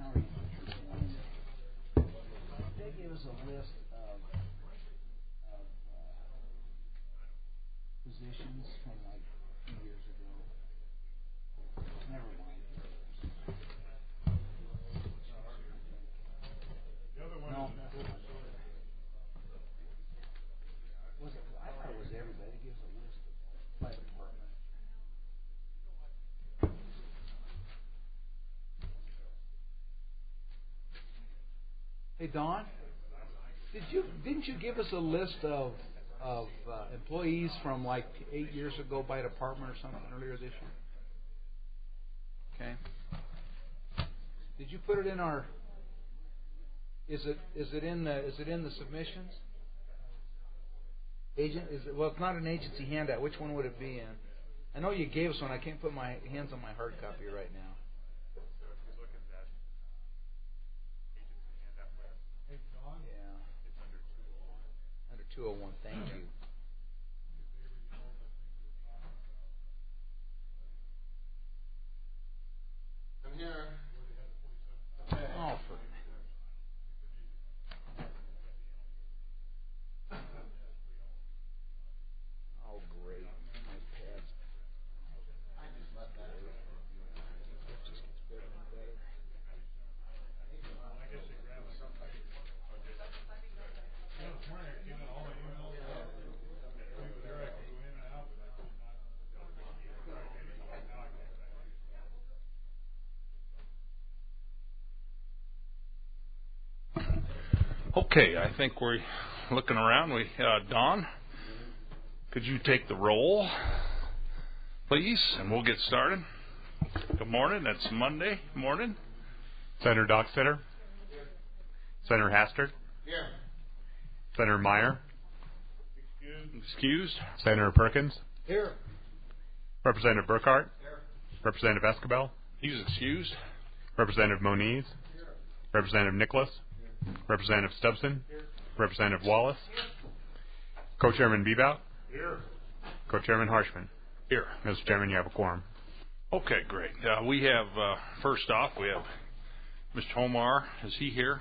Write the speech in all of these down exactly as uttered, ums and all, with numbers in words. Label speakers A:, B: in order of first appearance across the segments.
A: how are you? They gave us a list of, of uh, positions from like two years ago. Never mind.
B: The other one
A: No.
B: is
A: Was it? I thought it was everybody. It gives a list of by department. Hey Don, did you didn't you give us a list of of uh, employees from like eight years ago by department or something earlier this year? Okay. Did you put it in our? Is it is it in the is it in the submissions? Agent is it? Well, it's not an agency handout. Which one would it be in? I know you gave us one. I can't put my hands on my hard copy right now. two oh one, thank you.
C: I'm here.
A: Oh, for... Oh, great. My pads. Just gets better and better.
B: Okay, I think we're looking around. We, uh, Don, could you take the roll, please, and we'll get started. Good morning. It's Monday morning.
D: Senator Dockstader. Senator Hastert.
C: Here.
D: Senator Meyer.
B: Excused.
D: Senator Perkins.
A: Here.
D: Representative Burkhart.
C: Here.
D: Representative Escabel.
B: He's excused.
D: Representative Moniz.
C: Here.
D: Representative Nicholas. Here. Representative Stubson. Here. Representative Wallace. Here. Co-Chairman Bebout.
B: Here.
D: Co-Chairman Harshman.
B: Here.
D: Mister Chairman, you have a quorum.
B: Okay, great. Uh, we have, uh, first off, we have Mister Homar. Is he here?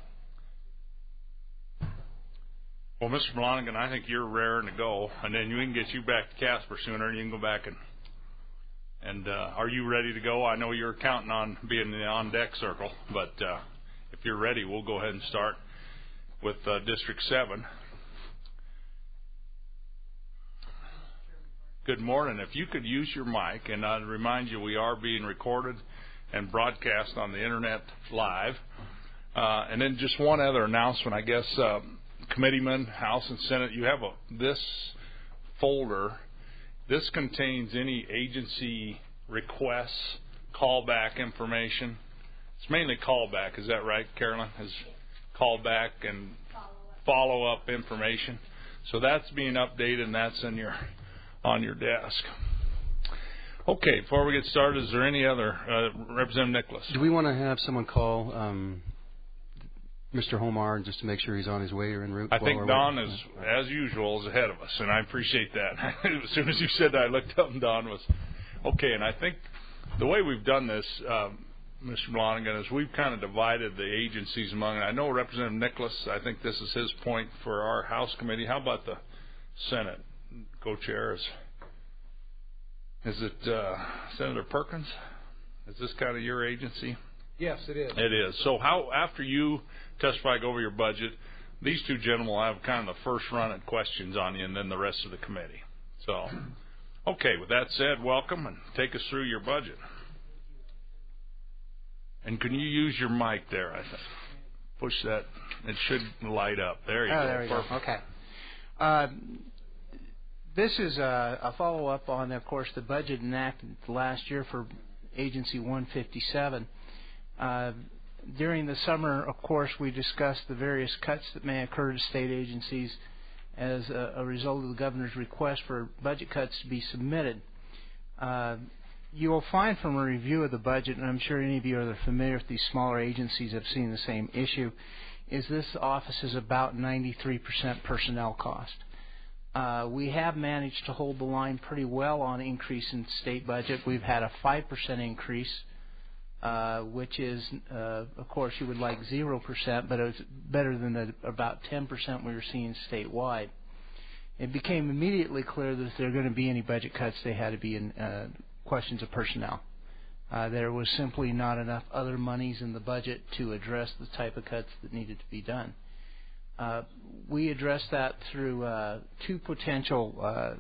B: Well, Mister Blonigan, I think you're raring to go, and then we can get you back to Casper sooner, and you can go back and and uh, are you ready to go? I know you're counting on being in the on-deck circle, but uh, if you're ready, we'll go ahead and start with uh, District seven. Good morning. If you could use your mic, and I'd remind you we are being recorded and broadcast on the Internet live. Uh, and then just one other announcement, I guess, uh, committeemen, House and Senate, you have a, this folder. This contains any agency requests, callback information. It's mainly callback. Is that right, Carolyn? Is callback and follow-up information. So that's being updated, and that's in your on your desk. Okay, before we get started, is there any other? Uh, Representative Nicholas.
E: Do we want to have someone call um, Mister Homar just to make sure he's on his way or en route?
B: I think Don is, as usual, is ahead of us, and I appreciate that. As soon as you said that, I looked up and Don was okay. And I think the way we've done this, um, Mister Blonigan, is we've kind of divided the agencies among. I know Representative Nicholas, I think this is his point for our House committee. How about the Senate co-chair? Is, is it uh, Senator Perkins? Is this kind of your agency?
A: Yes, it is.
B: It is. So how, after you testify, go over your budget, these two gentlemen will have kind of the first run at questions on you, and then the rest of the committee. So, okay, with that said, welcome, and take us through your budget. And can you use your mic there, I think? Push that. It should light up. There you
F: oh,
B: go.
F: There we
B: Perfect.
F: go. Okay. Uh, this is a, a follow-up on, of course, the budget enacted last year for Agency one fifty-seven. Uh, during the summer, of course, we discussed the various cuts that may occur to state agencies as a, a result of the governor's request for budget cuts to be submitted. Uh, you will find from a review of the budget, and I'm sure any of you are familiar with these smaller agencies have seen the same issue, is this office is about ninety-three percent personnel cost. Uh, we have managed to hold the line pretty well on increase in state budget. We've had a five percent increase uh, which is, uh, of course, you would like zero percent, but it was better than the about ten percent we were seeing statewide. It became immediately clear that if there were going to be any budget cuts, they had to be in uh, questions of personnel. Uh, there was simply not enough other monies in the budget to address the type of cuts that needed to be done. Uh, we addressed that through uh, two potential uh,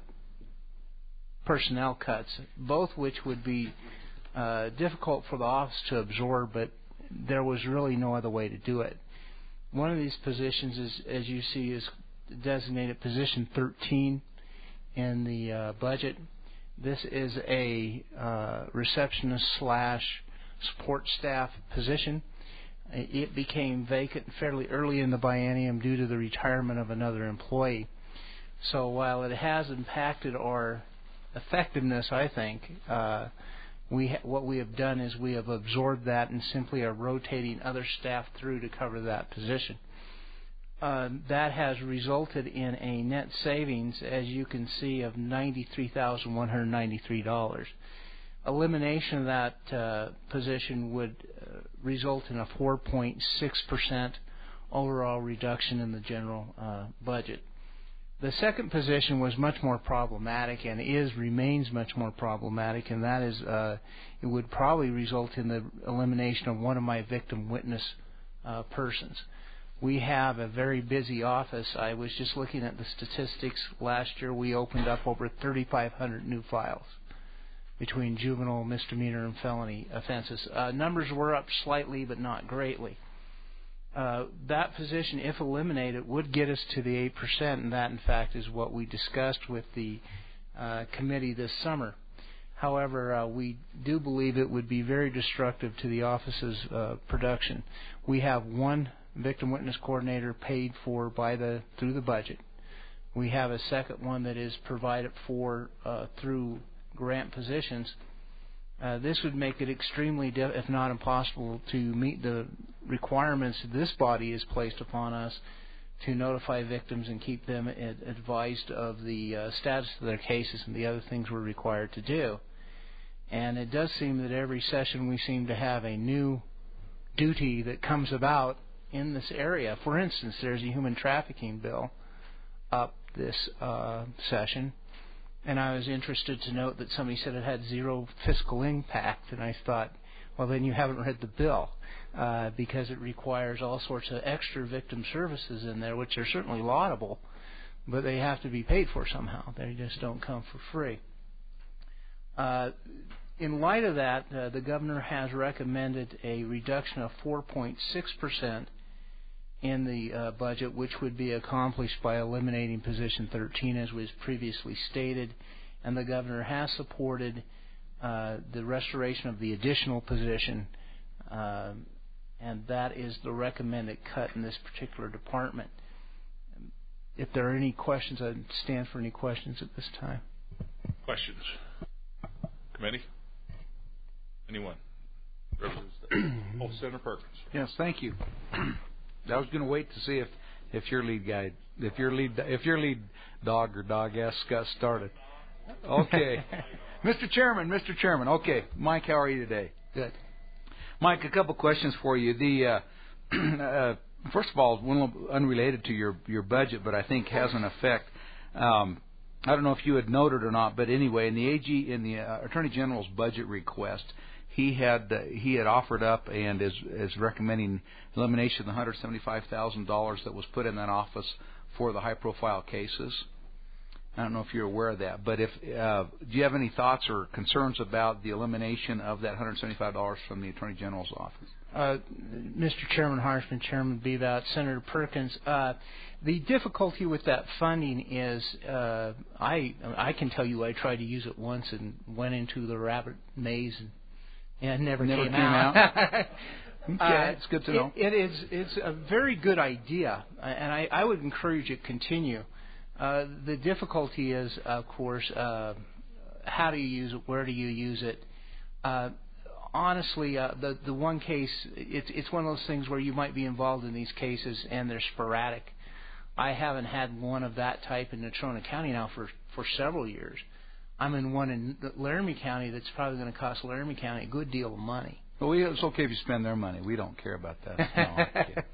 F: personnel cuts, both which would be uh, difficult for the office to absorb, but there was really no other way to do it. One of these positions, is, as you see, is designated position thirteen in the uh, budget. This is a uh, receptionist slash support staff position. It became vacant fairly early in the biennium due to the retirement of another employee. So while it has impacted our effectiveness, I think, uh, we ha- what we have done is we have absorbed that and simply are rotating other staff through to cover that position. Uh, that has resulted in a net savings, as you can see, of ninety-three thousand one hundred ninety-three dollars. Elimination of that uh, position would uh, result in a four point six percent overall reduction in the general uh, budget. The second position was much more problematic and is remains much more problematic, and that is uh, it would probably result in the elimination of one of my victim witness uh, persons. We have a very busy office. I was just looking at the statistics. Last year we opened up over thirty-five hundred new files between juvenile, misdemeanor, and felony offenses. Uh, numbers were up slightly, but not greatly. Uh, that position, if eliminated, would get us to the eight percent, and that, in fact, is what we discussed with the uh, committee this summer. However, uh, we do believe it would be very destructive to the office's uh, production. We have one victim witness coordinator paid for by the through the budget. We have a second one that is provided for uh, through grant positions. Uh, this would make it extremely, diff- if not impossible, to meet the requirements this body has placed upon us to notify victims and keep them ad- advised of the uh, status of their cases and the other things we're required to do. And it does seem that every session we seem to have a new duty that comes about in this area. For instance, there's a human trafficking bill up this uh, session, and I was interested to note that somebody said it had zero fiscal impact, and I thought, well, then you haven't read the bill, uh, because it requires all sorts of extra victim services in there, which are certainly laudable, but they have to be paid for somehow. They just don't come for free. Uh, in light of that, uh, the governor has recommended a reduction of four point six percent in the uh, budget, which would be accomplished by eliminating position thirteen, as was previously stated, and the governor has supported uh, the restoration of the additional position, uh, and that is the recommended cut in this particular department. If there are any questions, I'd stand for any questions at this time.
B: Questions? Committee? Anyone? oh, Senator Perkins.
A: Yes, thank you. I was going to wait to see if, if your lead guy, if your lead, if your lead dog or dog-ass got started. Okay, Mister Chairman, Mister Chairman. Okay, Mike, how are you today?
F: Good.
A: Mike, a couple questions for you. The uh, uh, first of all, one unrelated to your your budget, but I think has an effect. Um, I don't know if you had noted or not, but anyway, in the A G, in the uh, Attorney General's budget request, he had uh, he had offered up and is is recommending elimination of the one hundred seventy-five thousand dollars that was put in that office for the high-profile cases. I don't know if you're aware of that, but if uh, do you have any thoughts or concerns about the elimination of that one hundred seventy-five dollars from the Attorney General's office?
F: Uh, Mister Chairman Harshman, Chairman Bevat, Senator Perkins, uh, the difficulty with that funding is uh, I I can tell you I tried to use it once and went into the rabbit maze and, and it never,
A: never
F: came,
A: came
F: out.
A: out. Okay,
F: uh,
A: it's good to know.
F: It, it is it's a very good idea, and I, I would encourage it to continue. Uh, the difficulty is, of course, uh, how do you use it? Where do you use it? Uh, honestly, uh, the the one case, it's it's one of those things where you might be involved in these cases and they're sporadic. I haven't had one of that type in Natrona County now for, for several years. I'm in one in Laramie County that's probably going to cost Laramie County a good deal of money.
A: Well, we, it's okay if you spend their money. We don't care about that. No, okay.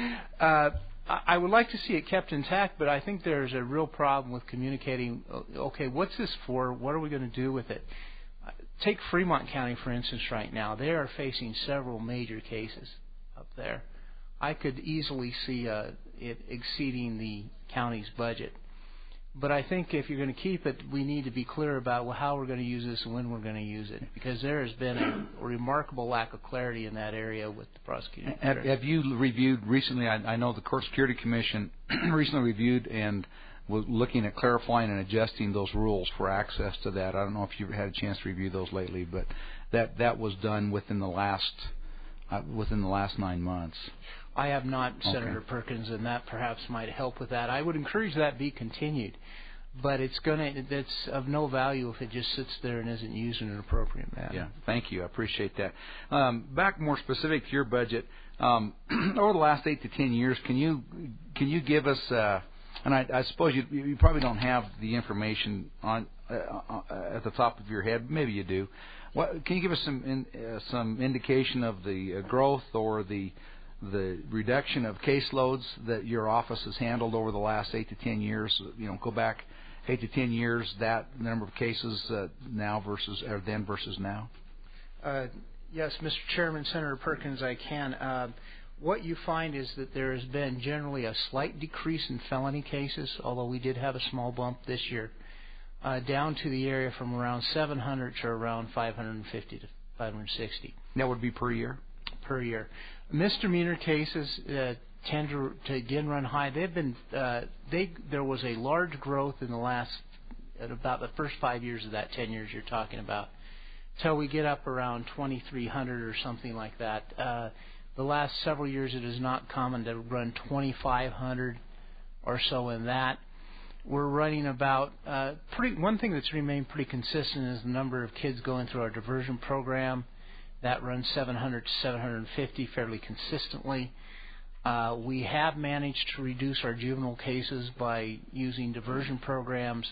F: uh, I would like to see it kept intact, but I think there's a real problem with communicating, okay, what's this for? What are we going to do with it? Take Fremont County, for instance, right now. They are facing several major cases up there. I could easily see uh, it exceeding the county's budget. But I think if you're going to keep it, we need to be clear about well, how we're going to use this and when we're going to use it, because there has been a, a remarkable lack of clarity in that area with the prosecuting.
A: Have, have you reviewed recently? I, I know the Court Security Commission recently reviewed and was looking at clarifying and adjusting those rules for access to that. I don't know if you've had a chance to review those lately, but that that was done within the last uh, within the last nine months.
F: I have not,
A: okay.
F: Senator Perkins, and that perhaps might help with that. I would encourage that be continued, but it's going to that's of no value if it just sits there and isn't used in an appropriate manner.
A: Yeah, thank you. I appreciate that. Um, back more specific to your budget, um, over the last eight to ten years, can you can you give us? Uh, and I, I suppose you, you probably don't have the information on uh, at the top of your head. Maybe you do. What, can you give us some in, uh, some indication of the uh, growth or the the reduction of caseloads that your office has handled over the last eight to ten years? You know, go back eight to ten years, that number of cases uh, now versus or then versus now.
F: Uh, yes, Mister Chairman, Senator Perkins, I can. Uh, what you find is that there has been generally a slight decrease in felony cases, although we did have a small bump this year, uh, down to the area from around seven hundred to around five hundred fifty to five hundred sixty.
A: That would be per year?
F: Per year. Misdemeanor cases uh, tend to, to again run high. They've been uh, they there was a large growth in the last at about the first five years of that ten years you're talking about, till we get up around twenty-three hundred or something like that. Uh, the last several years it is not common to run twenty-five hundred or so in that. We're running about uh, pretty. One thing that's remained pretty consistent is the number of kids going through our diversion program. That runs seven hundred to seven hundred fifty fairly consistently. Uh, we have managed to reduce our juvenile cases by using diversion programs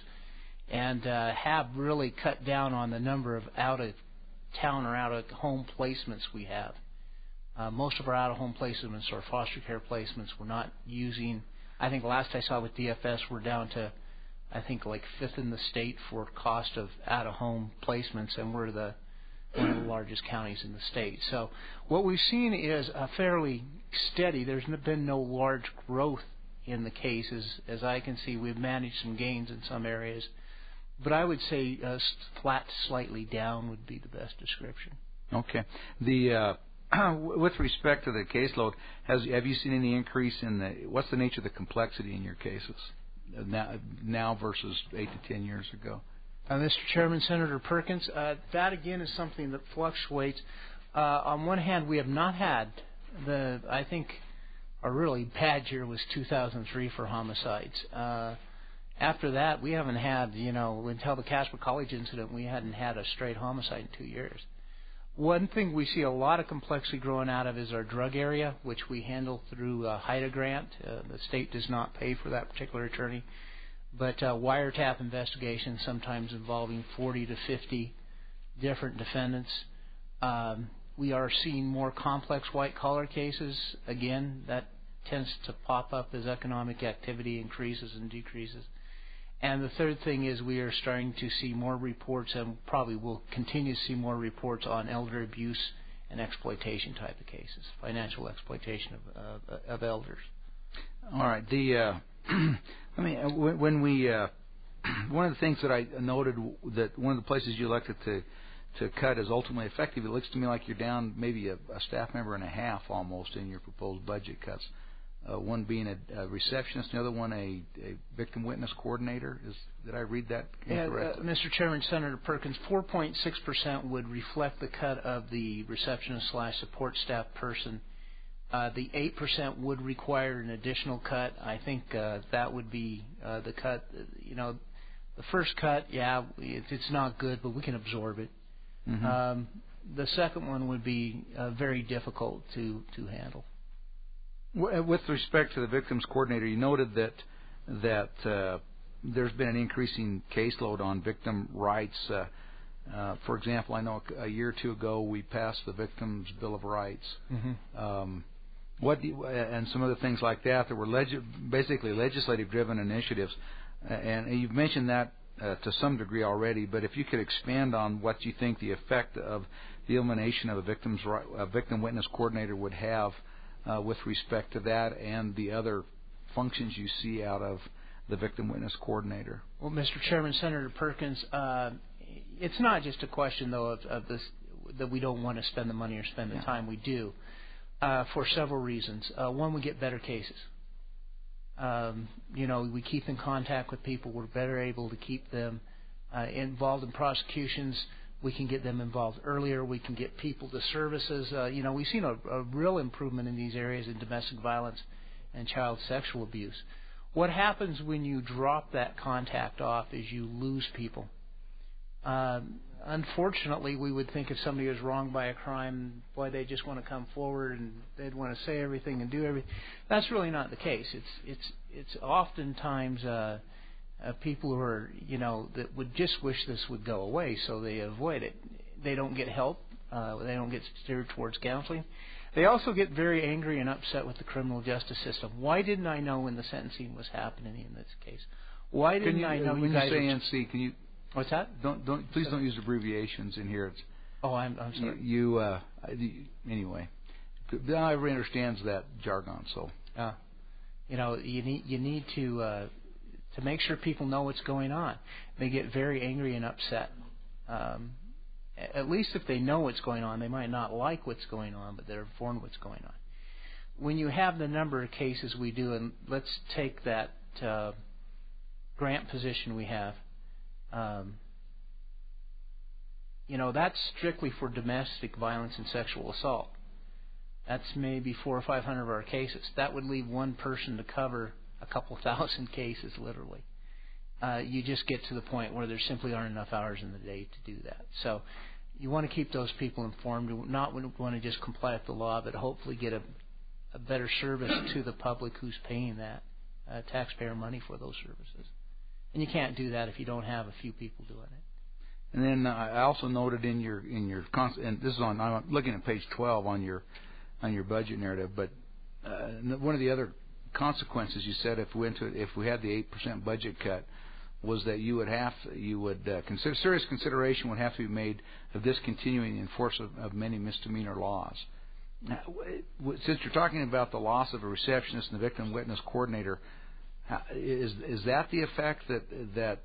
F: and uh, have really cut down on the number of out-of-town or out-of-home placements we have. Uh, most of our out-of-home placements are foster care placements. We're not using, I think last I saw with D F S, we're down to, I think, like fifth in the state for cost of out-of-home placements, and we're the one of the largest counties in the state. So what we've seen is a fairly steady, there's been no large growth in the cases. As I can see, we've managed some gains in some areas, but I would say uh, flat to slightly down would be the best description.
A: Okay. The uh, with respect to the caseload, has have you seen any increase in the, what's the nature of the complexity in your cases now, now versus eight to ten years ago?
F: Uh, Mister Chairman, Senator Perkins, uh, that again is something that fluctuates. Uh, on one hand, we have not had the, I think, a really bad year was two thousand three for homicides. Uh, after that, we haven't had, you know, until the Casper College incident, we hadn't had a straight homicide in two years. One thing we see a lot of complexity growing out of is our drug area, which we handle through a HIDA grant. Uh, the state does not pay for that particular attorney. But uh, wiretap investigations, sometimes involving forty to fifty different defendants. Um, we are seeing more complex white-collar cases. Again, that tends to pop up as economic activity increases and decreases. And the third thing is we are starting to see more reports, and probably will continue to see more reports on elder abuse and exploitation type of cases, financial exploitation of, uh, of elders.
A: All right. The uh, I mean, when we uh, one of the things that I noted that one of the places you elected to to cut is ultimately effective. It looks to me like you're down maybe a, a staff member and a half almost in your proposed budget cuts. Uh, one being a, a receptionist, the other one a, a victim witness coordinator. Is did I read that incorrectly?
F: Yeah, uh, Mister Chairman, Senator Perkins, four point six percent would reflect the cut of the receptionist slash support staff person. Uh, the eight percent would require an additional cut. I think uh, that would be uh, the cut. You know, the first cut, yeah, it, it's not good, but we can absorb it. Mm-hmm. Um, the second one would be uh, very difficult to, to handle.
A: With respect to the victims coordinator, you noted that that uh, there's been an increasing caseload on victim rights. Uh, Uh, for example, I know a year or two ago we passed the Victims' Bill of Rights. Mm-hmm. Um, what do you, and some other things like that that were leg- basically legislative-driven initiatives. Uh, and you've mentioned that uh, to some degree already, but if you could expand on what you think the effect of the elimination of a victim's right, a victim witness coordinator would have uh, with respect to that and the other functions you see out of the victim witness coordinator.
F: Well, Mister Chairman, Senator Perkins, uh, it's not just a question, though, of, of this that we don't want to spend the money or spend the
A: yeah.
F: time. We do, uh, for several reasons. Uh, one, we get better cases. Um, you know, we keep in contact with people. We're better able to keep them uh, involved in prosecutions. We can get them involved earlier. We can get people to services. Uh, you know, we've seen a, a real improvement in these areas in domestic violence and child sexual abuse. What happens when you drop that contact off is you lose people. Um, unfortunately, we would think if somebody was wronged by a crime, boy, they just want to come forward and they'd want to say everything and do everything. That's really not the case. It's it's it's oftentimes uh, uh, people who are, you know, that would just wish this would go away, so they avoid it. They don't get help. Uh, they don't get steered towards counseling. They also get very angry and upset with the criminal justice system. Why didn't I know when the sentencing was happening in this case? Why didn't
A: you,
F: I know
A: when
F: you guys
A: you say
F: were
A: N C, can you
F: What's that?
A: don't don't please don't use abbreviations in here. It's,
F: oh, I'm I'm sorry.
A: You, you uh, anyway, not everybody understands that jargon, so.
F: Uh, you know, you need you need to uh, to make sure people know what's going on. They get very angry and upset. Um, at least if they know what's going on, they might not like what's going on, but they're informed what's going on. When you have the number of cases we do, and let's take that uh, grant position we have, um, you know, that's strictly for domestic violence and sexual assault. That's maybe four or five hundred of our cases. That would leave one person to cover a couple thousand cases, literally. Uh, you just get to the point where there simply aren't enough hours in the day to do that. So you want to keep those people informed. You not want to just comply with the law, but hopefully get a, a better service to the public who's paying that uh, taxpayer money for those services. And you can't do that if you don't have a few people doing it.
A: And then uh, I also noted in your in your cons- and this is on I'm looking at page twelve on your on your budget narrative, but uh, one of the other consequences you said if we went to if we had the eight percent budget cut was that you would have you would uh, consider serious consideration would have to be made of discontinuing the enforcement of many misdemeanor laws. Now, since you're talking about the loss of a receptionist and the victim witness coordinator, is is that the effect that that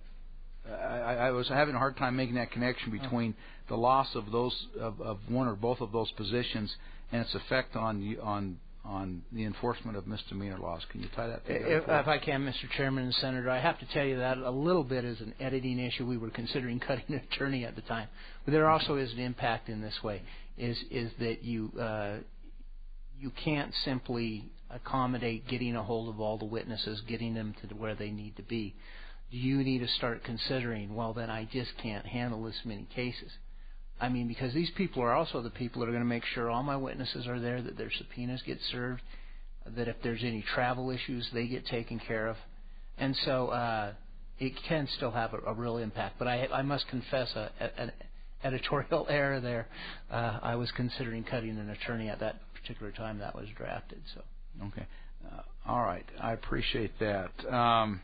A: I, I was having a hard time making that connection between the loss of those of, of one or both of those positions and its effect on on on the enforcement of misdemeanor laws. Can you tie that together?
F: If, if I can, Mister Chairman and Senator, I have to tell you that a little bit is an editing issue. We were considering cutting an attorney at the time, but there also is an impact in this way. Is is that you uh, you can't simply accommodate getting a hold of all the witnesses, getting them to where they need to be. You need to start considering, well, then I just can't handle this many cases. I mean, because these people are also the people that are going to make sure all my witnesses are there, that their subpoenas get served, that if there's any travel issues, they get taken care of. And so uh, it can still have a, a real impact. But I, I must confess a, a, an editorial error there. Uh, I was considering cutting an attorney at that particular time that was drafted. So
A: okay. Uh, all right. I appreciate that. Um,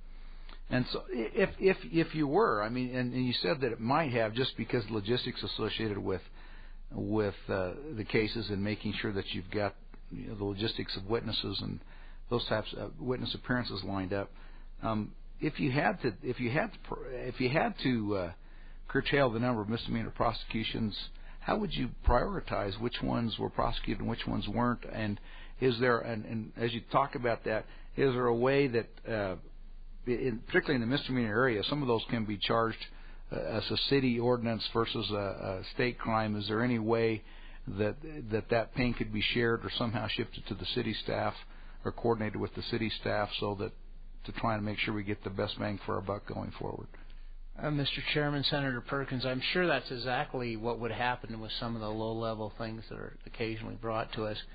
A: And so, if if if you were, I mean, and, and you said that it might have just because logistics associated with with uh, the cases and making sure that you've got you know, the logistics of witnesses and those types of witness appearances lined up. Um, if you had to, if you had to, if you had to uh, curtail the number of misdemeanor prosecutions, how would you prioritize which ones were prosecuted and which ones weren't? And is there, and, and as you talk about that, is there a way that uh, In, particularly in the misdemeanor area, some of those can be charged uh, as a city ordinance versus a, a state crime. Is there any way that that that pain could be shared or somehow shifted to the city staff or coordinated with the city staff so that to try and make sure we get the best bang for our buck going forward?
F: Uh, Mister Chairman, Senator Perkins, I'm sure that's exactly what would happen with some of the low-level things that are occasionally brought to us.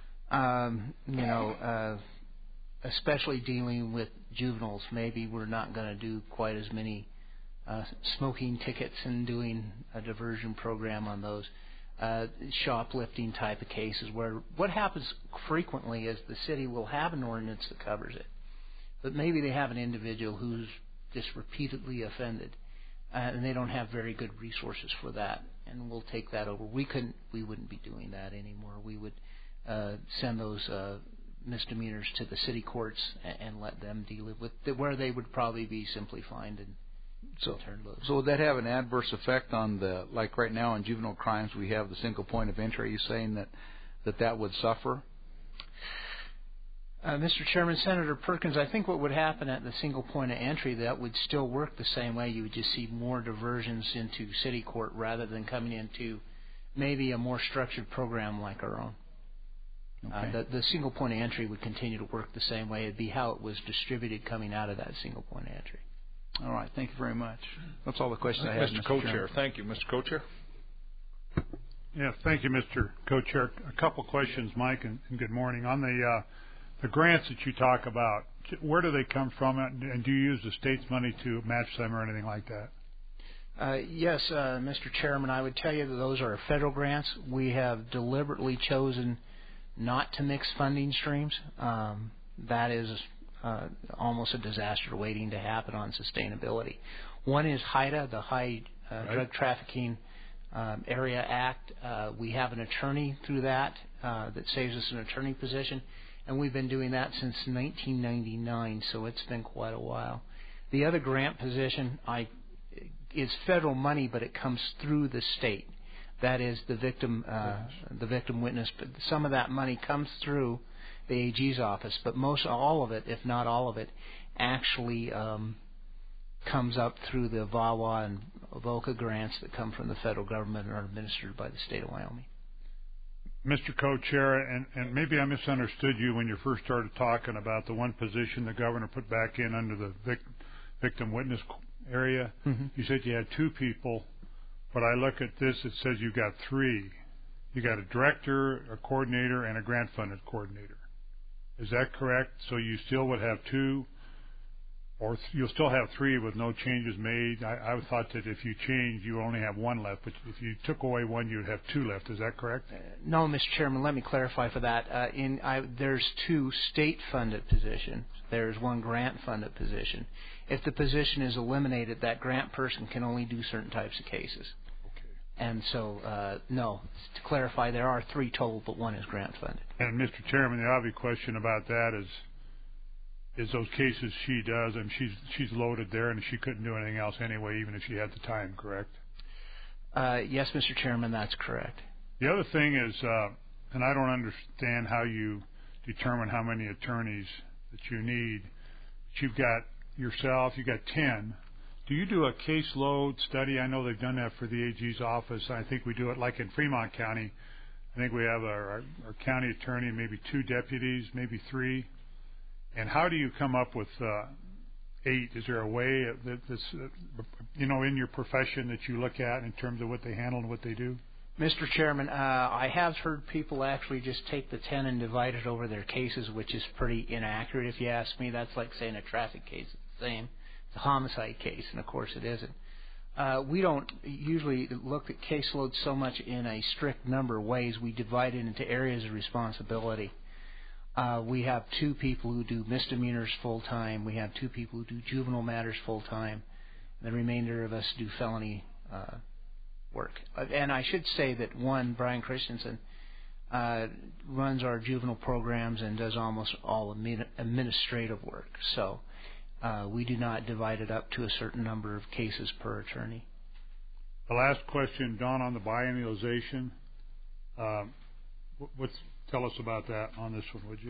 F: Um, you know, uh, especially dealing with juveniles, maybe we're not going to do quite as many uh, smoking tickets and doing a diversion program on those. Uh, shoplifting type of cases where what happens frequently is the city will have an ordinance that covers it, but maybe they have an individual who's just repeatedly offended, uh, and they don't have very good resources for that, and we'll take that over. We couldn't, we wouldn't be doing that anymore. We would uh, send those uh, misdemeanors to the city courts and, and let them deal with it, where they would probably be simply fined and
A: So,
F: turned loose.
A: so would that have an adverse effect on the, like right now in juvenile crimes, we have the single point of entry? Are you saying that that, that would suffer?
F: Uh, Mister Chairman, Senator Perkins, I think what would happen at the single point of entry, that would still work the same way. You would just see more diversions into city court rather than coming into maybe a more structured program like our own.
A: Okay.
F: Uh, the, the single point of entry would continue to work the same way. It would be how it was distributed coming out of that single point of entry.
A: All right. Thank you very much. That's all the questions I have,
B: Mister
A: Mister
B: Co-Chair.
A: Chairman.
B: Thank you. Mister Co-Chair.
G: Yes, thank you, Mister Co-Chair. A couple questions, Mike, and, and good morning. On the uh, the grants that you talk about, where do they come from, and do you use the state's money to match them or anything like that?
F: Uh, yes, uh, Mister Chairman, I would tell you that those are federal grants. We have deliberately chosen not to mix funding streams. Um, that is uh, almost a disaster waiting to happen on sustainability. One is HIDA, the High uh,
G: right.
F: Drug Trafficking um, Area Act. Uh, we have an attorney through that uh, that saves us an attorney position, and we've been doing that since nineteen ninety-nine, so it's been quite a while. The other grant position I is federal money, but it comes through the state. That is the victim, uh, the victim witness. But some of that money comes through the A G's office, but most all of it, if not all of it, actually um, comes up through the V A W A and VOCA grants that come from the federal government and are administered by the state of Wyoming.
G: Mister Co-Chair, and, and maybe I misunderstood you when you first started talking about the one position the governor put back in under the vic, victim witness area.
F: Mm-hmm.
G: You said you had two people, but I look at this, it says you got three. You got a director, a coordinator, and a grant-funded coordinator. Is that correct? So you still would have two, or th- you'll still have three with no changes made. I, I thought that if you change, you only have one left, but if you took away one, you'd have two left. Is that correct?
F: Uh, no, Mister Chairman, let me clarify for that. Uh, in I, there's two state-funded positions. There's one grant-funded position. If the position is eliminated, that grant person can only do certain types of cases.
G: Okay.
F: And so, uh, no, to clarify, there are three total, but one is grant-funded.
G: And Mister Chairman, the obvious question about that is, is those cases she does, and she's she's loaded there, and she couldn't do anything else anyway, even if she had the time, correct?
F: Uh, yes, Mister Chairman, that's correct.
G: The other thing is, uh, and I don't understand how you determine how many attorneys that you need. But you've got yourself, you've got ten. Do you do a caseload study? I know they've done that for the A G's office. I think we do it like in Fremont County. I think we have our, our, our county attorney, maybe two deputies, maybe three. And how do you come up with uh, eight? Is there a way that this, uh, you know, in your profession that you look at in terms of what they handle and what they do?
F: Mister Chairman, uh, I have heard people actually just take the ten and divide it over their cases, which is pretty inaccurate if you ask me. That's like saying a traffic case is the same. It's a homicide case, and of course it isn't. Uh, we don't usually look at caseloads so much in a strict number of ways. We divide it into areas of responsibility. Uh, we have two people who do misdemeanors full-time. We have two people who do juvenile matters full-time. The remainder of us do felony uh, work. And I should say that one, Brian Christensen, uh, runs our juvenile programs and does almost all admin- administrative work. So uh, we do not divide it up to a certain number of cases per attorney.
G: The last question, Don, on the biennialization. Um, what's Tell us about that on this one, would you?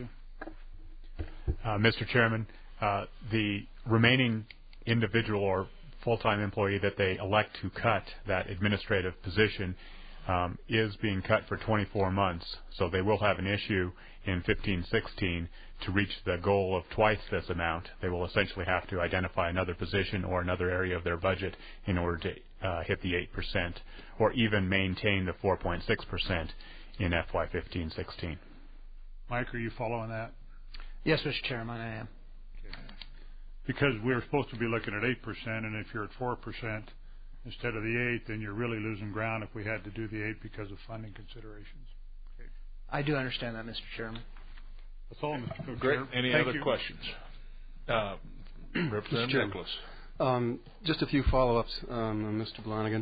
D: Uh, Mister Chairman, uh, the remaining individual or full-time employee that they elect to cut, that administrative position, um, is being cut for twenty-four months. So they will have an issue in fifteen sixteen to reach the goal of twice this amount. They will essentially have to identify another position or another area of their budget in order to uh, hit the eight percent or even maintain the four point six percent in F Y fifteen sixteen.
G: Mike, are you following that?
F: Yes, Mister Chairman, I am.
G: Okay. because we're supposed to be looking at eight percent, and if you're at four percent instead of the eight, then you're really losing ground if we had to do the eight because of funding considerations. Okay.
F: I do understand that, Mister Chairman.
G: That's all, Mister Co-Chair.
B: Great. Any
G: Thank
B: other
G: you.
B: questions? Uh, Representative Nicholas.
E: Um, just a few follow-ups, um, Mister Blonigan.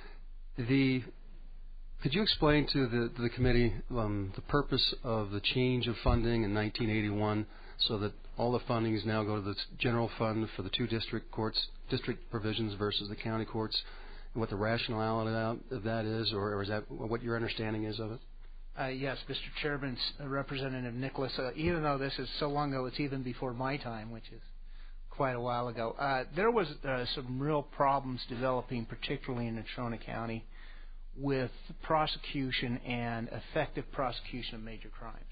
E: The could you explain to the, the committee um, the purpose of the change of funding in nineteen eighty-one, so that all the fundings now go to the general fund for the two district courts, district provisions versus the county courts, and what the rationality of that is, or, or is that what your understanding is of it?
F: Uh, yes, Mister Chairman, uh, Representative Nicholas. Uh, even though this is so long ago, it's even before my time, which is quite a while ago. Uh, there was uh, some real problems developing, particularly in Natrona County, with prosecution and effective prosecution of major crimes.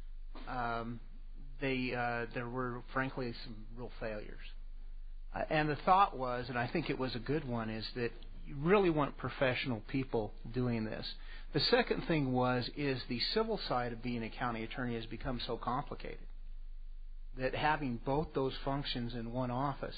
F: Um, they uh, there were, frankly, some real failures. Uh, and the thought was, and I think it was a good one, is that you really want professional people doing this. The second thing was is the civil side of being a county attorney has become so complicated that having both those functions in one office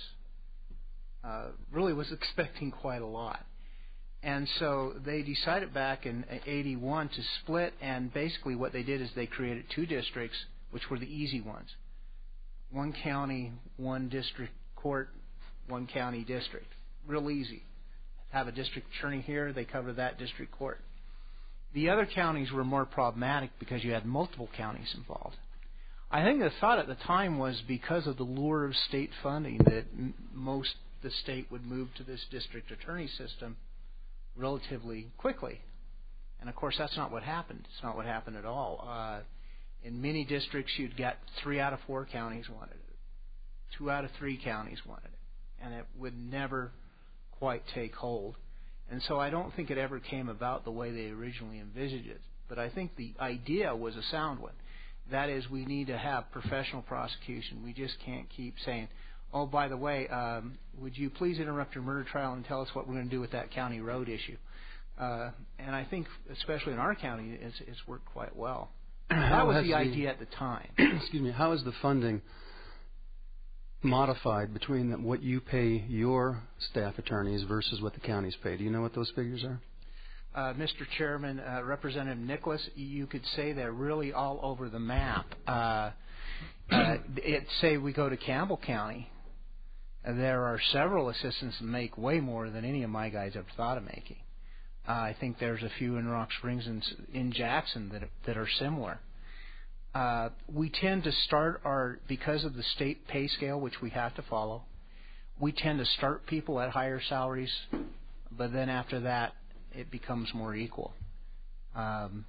F: uh, really was expecting quite a lot. And so they decided back in eighty-one to split, and basically what they did is they created two districts, which were the easy ones. One county, one district court, one county district. Real easy. Have a district attorney here, they cover that district court. The other counties were more problematic because you had multiple counties involved. I think the thought at the time was because of the lure of state funding that m- most the state would move to this district attorney system relatively quickly. And, of course, that's not what happened. It's not what happened at all. Uh, in many districts, you'd get three out of four counties wanted it. Two out of three counties wanted it. And it would never quite take hold. And so I don't think it ever came about the way they originally envisaged it. But I think the idea was a sound one. That is, we need to have professional prosecution. We just can't keep saying, oh, by the way, um, would you please interrupt your murder trial and tell us what we're going to do with that county road issue? Uh, and I think, especially in our county, it's, it's worked quite well. That was the idea at the time.
E: Excuse me. How is the funding modified between the, what you pay your staff attorneys versus what the counties pay? Do you know what those figures are?
F: Uh, Mister Chairman, uh, Representative Nicholas, you could say they're really all over the map. Uh, uh, it, say we go to Campbell County, uh, there are several assistants that make way more than any of my guys ever thought of making. Uh, I think there's a few in Rock Springs and in Jackson that that are similar. Uh, we tend to start our, because of the state pay scale, which we have to follow, we tend to start people at higher salaries, but then after that, it becomes more equal. Um,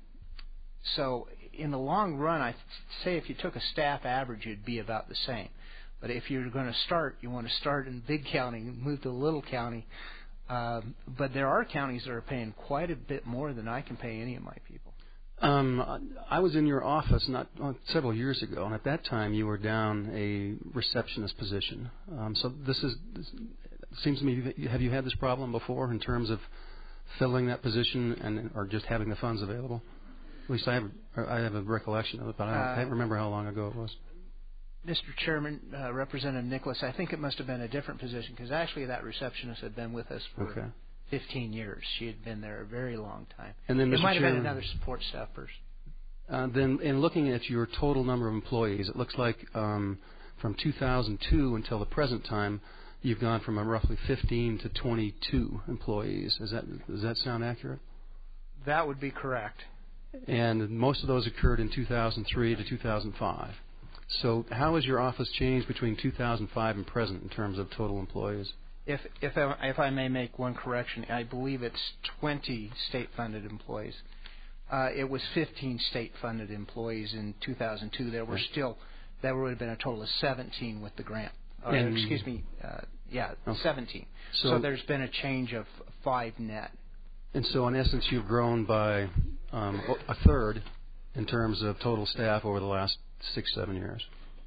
F: so in the long run, I say if you took a staff average, it'd be about the same. But if you're going to start, you want to start in big county and move to a little county. Um, but there are counties that are paying quite a bit more than I can pay any of my people.
E: Um, I was in your office not uh, several years ago, and at that time you were down a receptionist position. Um, so this is this, it seems to me. Have you had this problem before in terms of filling that position and or just having the funds available? At least I have I have a recollection of it, but I don't, uh, I don't remember how long ago it was.
F: Mister Chairman, uh, Representative Nicholas, I think it must have been a different position because actually that receptionist had been with us for okay. fifteen years. She had been there a very long time.
E: And then,
F: it
E: Mister
F: might have
E: Chairman,
F: been another support staff person.
E: Uh, then, in looking at your total number of employees, it looks like um, from two thousand two until the present time, you've gone from a roughly fifteen to twenty-two employees. Is that does that sound accurate?
F: That would be correct.
E: And most of those occurred in two thousand three to two thousand five. So how has your office changed between two thousand five and present in terms of total employees?
F: If if I, if I may make one correction, I believe it's twenty state-funded employees. Uh, it was fifteen state-funded employees in two thousand two. There were still there would have been a total of seventeen with the grant. Or,
E: and,
F: excuse me, uh, yeah,
E: okay.
F: seventeen.
E: So,
F: so there's been a change of five net.
E: And so, in essence, you've grown by um, a third in terms of total staff over the last six, seven years.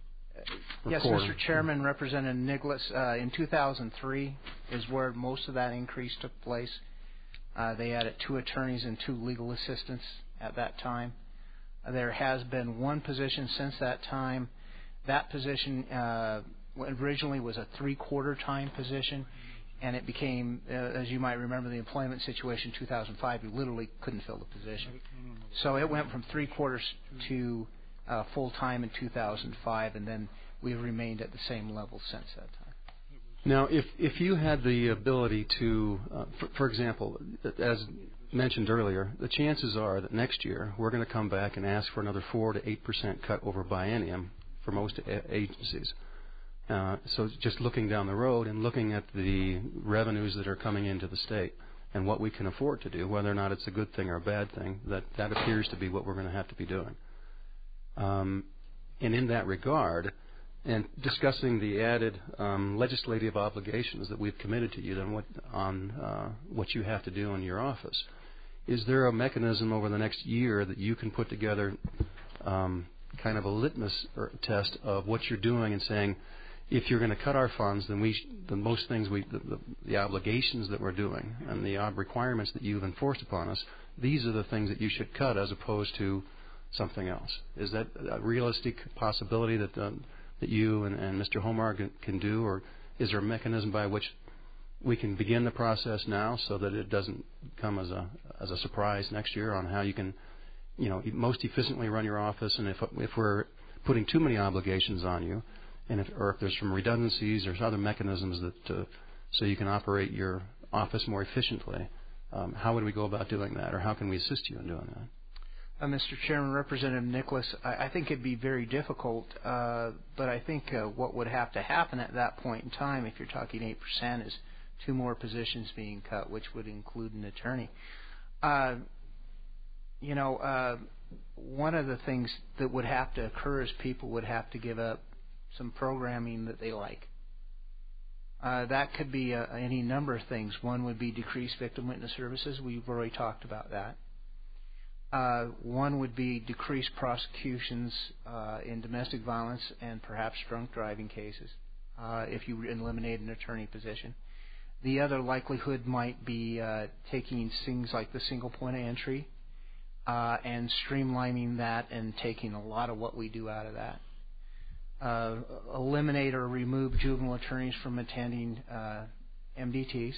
F: Yes, quarter. Mister Chairman, Representative Nicholas, uh, in two thousand three is where most of that increase took place. Uh, they added two attorneys and two legal assistants at that time. Uh, there has been one position since that time. That position uh, originally was a three-quarter time position, and it became, uh, as you might remember, the employment situation in two thousand five, you literally couldn't fill the position. So it went from three-quarters to uh, full-time in two thousand five, and then we've remained at the same level since that time.
E: Now, if if you had the ability to, uh, for, for example, as mentioned earlier, the chances are that next year we're going to come back and ask for another four to eight percent cut over biennium for most a- agencies. Uh, so just looking down the road and looking at the revenues that are coming into the state and what we can afford to do, whether or not it's a good thing or a bad thing, that, that appears to be what we're going to have to be doing. Um, and in that regard, and discussing the added um, legislative obligations that we've committed to you on what, on, uh, what you have to do in your office, is there a mechanism over the next year that you can put together um, kind of a litmus test of what you're doing and saying, if you're going to cut our funds, then we, sh- the most things we, the, the, the obligations that we're doing and the ob- requirements that you've enforced upon us, these are the things that you should cut as opposed to something else. Is that a realistic possibility that uh, that you and, and Mister Homar can, can do, or is there a mechanism by which we can begin the process now so that it doesn't come as a as a surprise next year on how you can, you know, most efficiently run your office, and if if we're putting too many obligations on you, and if, or if there's some redundancies or other mechanisms that uh, so you can operate your office more efficiently, um, how would we go about doing that, or how can we assist you in doing that?
F: Uh, Mister Chairman, Representative Nicholas, I, I think it'd be very difficult, uh, but I think uh, what would have to happen at that point in time, if you're talking eight percent, is two more positions being cut, which would include an attorney. Uh, you know, uh, one of the things that would have to occur is people would have to give up some programming that they like. Uh, that could be uh, any number of things. One would be decreased victim witness services. We've already talked about that. Uh, one would be decreased prosecutions uh, in domestic violence and perhaps drunk driving cases uh, if you eliminate an attorney position. The other likelihood might be uh, taking things like the single point of entry uh, and streamlining that and taking a lot of what we do out of that. Uh, eliminate or remove juvenile attorneys from attending uh, M D Ts.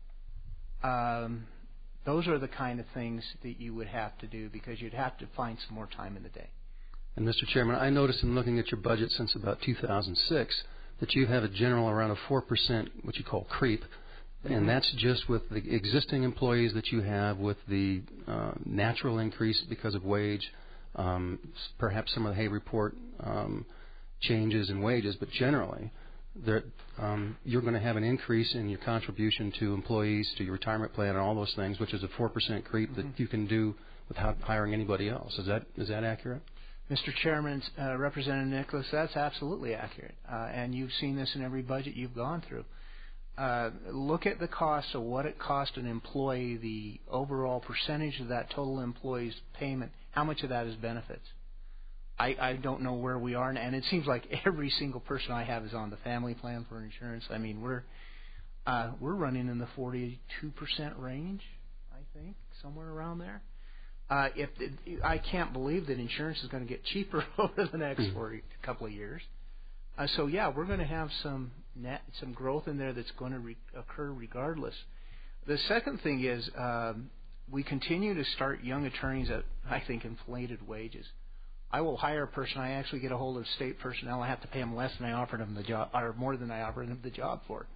F: Um, those are the kind of things that you would have to do because you'd have to find some more time in the day.
E: And Mister Chairman, I noticed in looking at your budget since about two thousand six that you have a general around a four percent what you call creep, mm-hmm. and that's just with the existing employees that you have, with the uh, natural increase because of wage, um, perhaps some of the Hay report um, changes in wages, but generally that um, you're going to have an increase in your contribution to employees, to your retirement plan, and all those things, which is a four percent creep mm-hmm. that you can do without hiring anybody else. Is that is that accurate?
F: Mister Chairman, uh, Representative Nicholas, that's absolutely accurate, uh, and you've seen this in every budget you've gone through. Uh, look at the cost of what it cost an employee, the overall percentage of that total employee's payment, how much of that is benefits. I, I don't know where we are, and it seems like every single person I have is on the family plan for insurance. I mean, we're uh, we're running in the forty-two percent range, I think, somewhere around there. Uh, if it, I can't believe that insurance is going to get cheaper over the next mm. couple of years. Uh, so yeah, we're going to have some net, some growth in there that's going to re- occur regardless. The second thing is um, we continue to start young attorneys at, I think, inflated wages. I will hire a person. I actually get a hold of state personnel. I have to pay them less than I offered them the job, or more than I offered them the job for.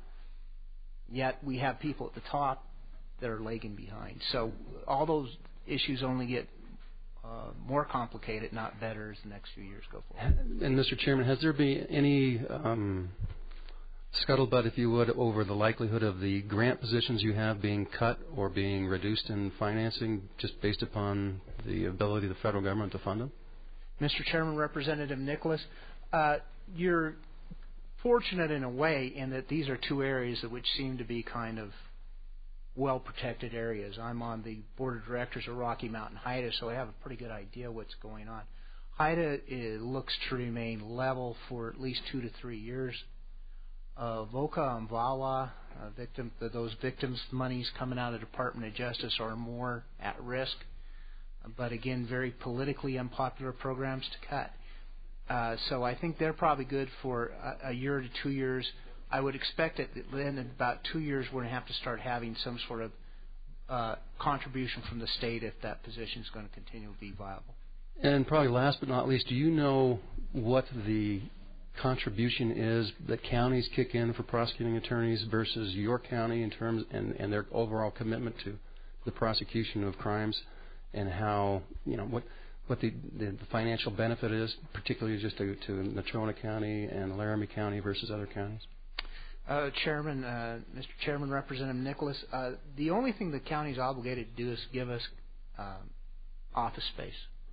F: Yet we have people at the top that are lagging behind. So all those issues only get uh, more complicated, not better, as the next few years go forward.
E: And Mister Chairman, has there been any um, scuttlebutt, if you would, over the likelihood of the grant positions you have being cut or being reduced in financing, just based upon the ability of the federal government to fund them?
F: Mister Chairman, Representative Nicholas, uh, you're fortunate in a way in that these are two areas that which seem to be kind of well-protected areas. I'm on the board of directors of Rocky Mountain HIDA, so I have a pretty good idea what's going on. HIDA is, looks to remain level for at least two to three years. Uh, VOCA and VAWA, uh, victim, those victims' monies coming out of the Department of Justice are more at risk. But again, very politically unpopular programs to cut. Uh, so I think they're probably good for a, a year to two years. I would expect that then in about two years we're going to have to start having some sort of uh, contribution from the state if that position is going to continue to be viable.
E: And probably last but not least, do you know what the contribution is that counties kick in for prosecuting attorneys versus your county in terms and, and their overall commitment to the prosecution of crimes, and how, you know, what what the, the financial benefit is, particularly just to, to Natrona County and Laramie County versus other counties?
F: Uh, Chairman, uh, Mister Chairman, Representative Nicholas, uh, the only thing the county is obligated to do is give us um, office space.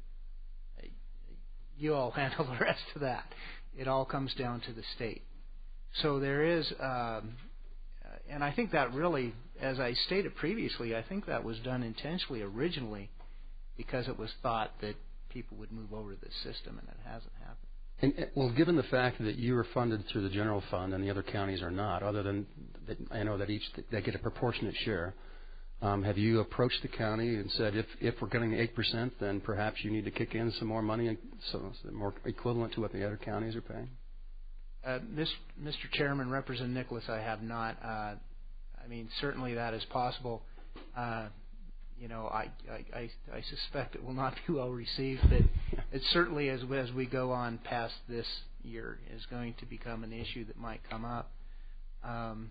F: You all handle the rest of that. It all comes down to the state. So there is, um, and I think that really, as I stated previously, I think that was done intentionally originally because it was thought that people would move over to this system, and it hasn't happened.
E: And, well, given the fact that you are funded through the general fund and the other counties are not, other than that, I know that each they get a proportionate share, um, have you approached the county and said if if we're getting eight percent, then perhaps you need to kick in some more money, so more equivalent to what the other counties are paying?
F: Uh, Mister Chairman, Representative Nicholas, I have not. Uh, I mean, certainly that is possible. Uh, you know, I, I, I, I suspect it will not be well received, but it certainly, as, as we go on past this year, is going to become an issue that might come up. Um,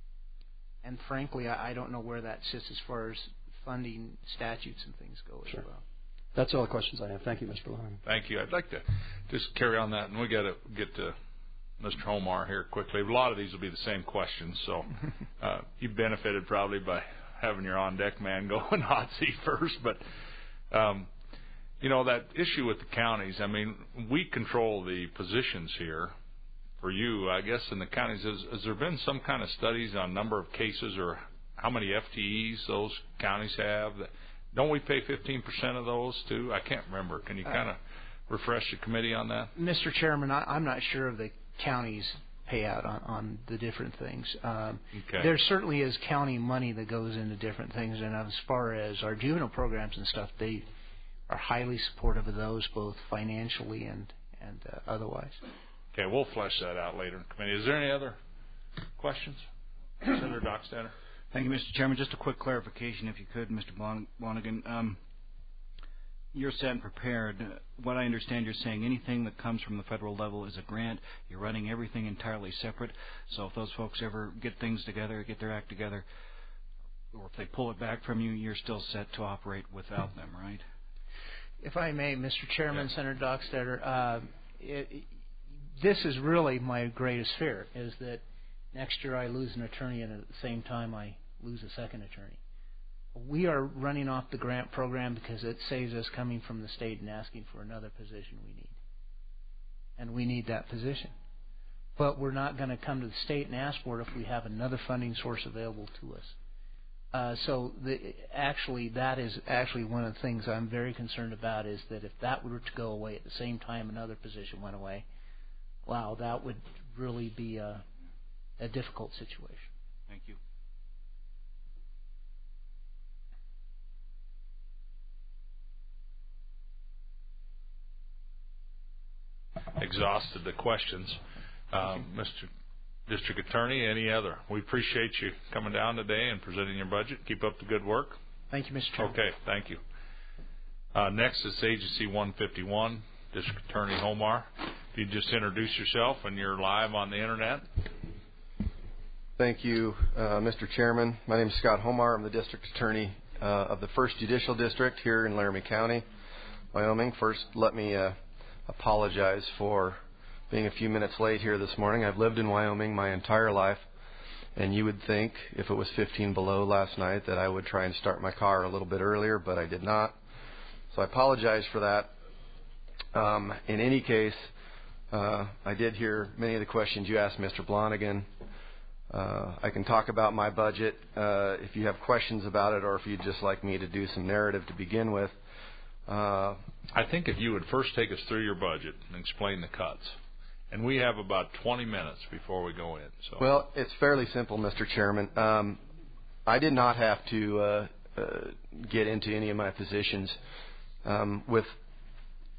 F: and frankly, I, I don't know where that sits as far as funding statutes and things go as
E: sure.
F: well.
E: That's all the questions I have. Thank you, Mister Long.
B: Thank you. I'd like to just carry on that, and we got to get to Mister Homar here quickly. A lot of these will be the same questions, so uh, you benefited probably by having your on-deck man go in hot seat first. But, um, you know, that issue with the counties, I mean, we control the positions here for you, I guess, in the counties. Has, has there been some kind of studies on number of cases or how many F T Es those counties have? Don't we pay fifteen percent of those, too? I can't remember. Can you kind of refresh the committee on that?
F: Mister Chairman, I, I'm not sure of the county's payout on, on the different things. Um,
B: okay.
F: There certainly is county money that goes into different things, and as far as our juvenile programs and stuff, they are highly supportive of those, both financially and, and uh, otherwise.
B: Okay, we'll flesh that out later in committee. Is there any other questions? Senator Dockstader.
H: Thank you, Mister Chairman. Just a quick clarification, if you could, Mister Blonigan. Um, You're set and prepared. What I understand you're saying, anything that comes from the federal level is a grant. You're running everything entirely separate. So if those folks ever get things together, get their act together, or if they pull it back from you, you're still set to operate without them, right?
F: If I may, Mister Chairman,
B: yeah.
F: Senator Dockstader, uh, it, it, this is really my greatest fear, is that next year I lose an attorney and at the same time I lose a second attorney. We are running off the grant program because it saves us coming from the state and asking for another position we need. And we need that position. But we're not going to come to the state and ask for it if we have another funding source available to us. Uh, so the, actually, that is actually one of the things I'm very concerned about, is that if that were to go away at the same time another position went away, wow, that would really be a, a difficult situation.
H: Thank you.
B: Exhausted the questions. Um, Mister District Attorney, any other? We appreciate you coming down today and presenting your budget. Keep up the good work.
F: Thank you, Mister Chairman.
B: Okay, thank you. Uh, next is Agency one fifty-one, District Attorney Homar. If you just introduce yourself, and you're live on the Internet.
C: Thank you, uh, Mister Chairman. My name is Scott Homar. I'm the District Attorney uh, of the first Judicial District here in Laramie County, Wyoming. First, let me uh, apologize for being a few minutes late here this morning. I've lived in Wyoming my entire life, and you would think if it was fifteen below last night that I would try and start my car a little bit earlier, but I did not. So I apologize for that. Um, in any case, uh, I did hear many of the questions you asked Mister Blonigan. Uh, I can talk about my budget uh, if you have questions about it, or if you'd just like me to do some narrative to begin with. Uh,
B: I think if you would first take us through your budget and explain the cuts. And we have about twenty minutes before we go in. So.
C: Well, it's fairly simple, Mister Chairman. Um, I did not have to uh, uh, get into any of my positions. Um, with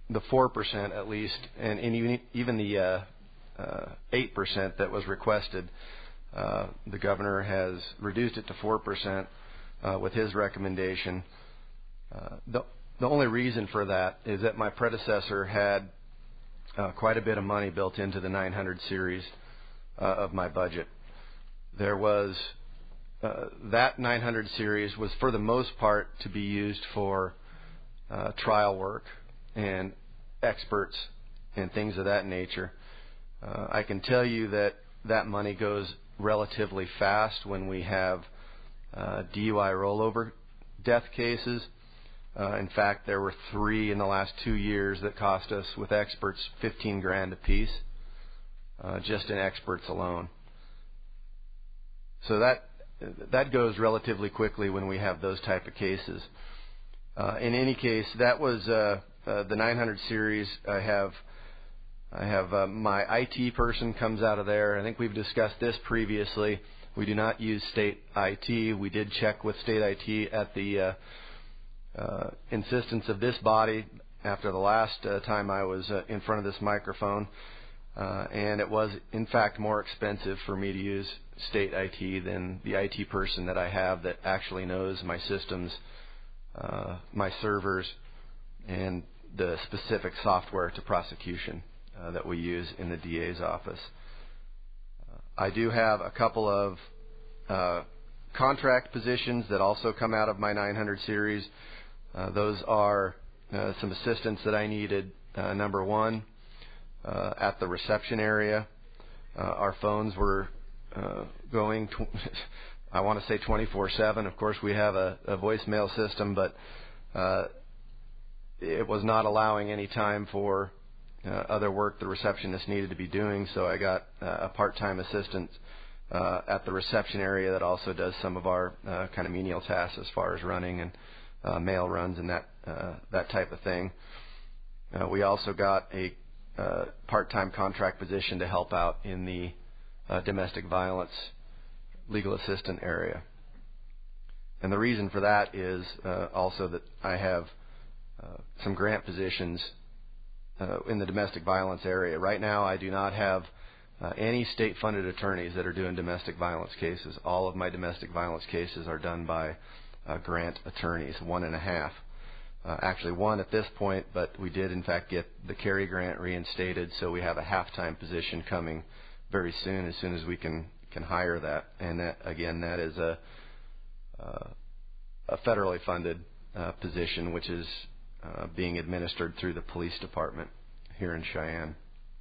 C: the four percent at least, and, and even even the uh, uh, eight percent that was requested, uh, the governor has reduced it to four percent uh, with his recommendation. Uh, the the only reason for that is that my predecessor had uh, quite a bit of money built into the nine hundred series uh, of my budget. There was uh, that nine hundred series was for the most part to be used for uh, trial work and experts and things of that nature. Uh, I can tell you that that money goes relatively fast when we have uh, D U I rollover death cases. Uh, in fact, there were three in the last two years that cost us, with experts, fifteen grand apiece, uh, just in experts alone. So that that goes relatively quickly when we have those type of cases. Uh, in any case, that was uh, uh, the nine hundred series. I have I have uh, my I T person comes out of there. I think we've discussed this previously. We do not use state I T. We did check with state I T at the uh, uh, insistence of this body after the last uh, time I was uh, in front of this microphone, uh, and it was in fact more expensive for me to use state I T than the I T person that I have that actually knows my systems, uh, my servers, and the specific software to prosecution uh, that we use in the D A's office. Uh, I do have a couple of uh, contract positions that also come out of my nine hundred series. Uh, those are uh, some assistance that I needed. Uh, number one, uh, at the reception area, uh, our phones were uh, going, tw- I want to say twenty-four seven. Of course, we have a, a voicemail system, but uh, it was not allowing any time for uh, other work the receptionist needed to be doing, so I got uh, a part-time assistant uh, at the reception area that also does some of our uh, kind of menial tasks as far as running and uh, mail runs and that uh, that type of thing. Uh, we also got a uh, part-time contract position to help out in the uh, domestic violence legal assistant area. And the reason for that is uh, also that I have uh, some grant positions uh, in the domestic violence area. Right now, I do not have uh, any state-funded attorneys that are doing domestic violence cases. All of my domestic violence cases are done by uh, grant attorneys, one and a half. Uh, actually one at this point, but we did in fact get the Cary grant reinstated, so we have a half-time position coming very soon, as soon as we can can hire that. And that, again, that is a uh, a federally funded uh, position, which is uh, being administered through the police department here in Cheyenne.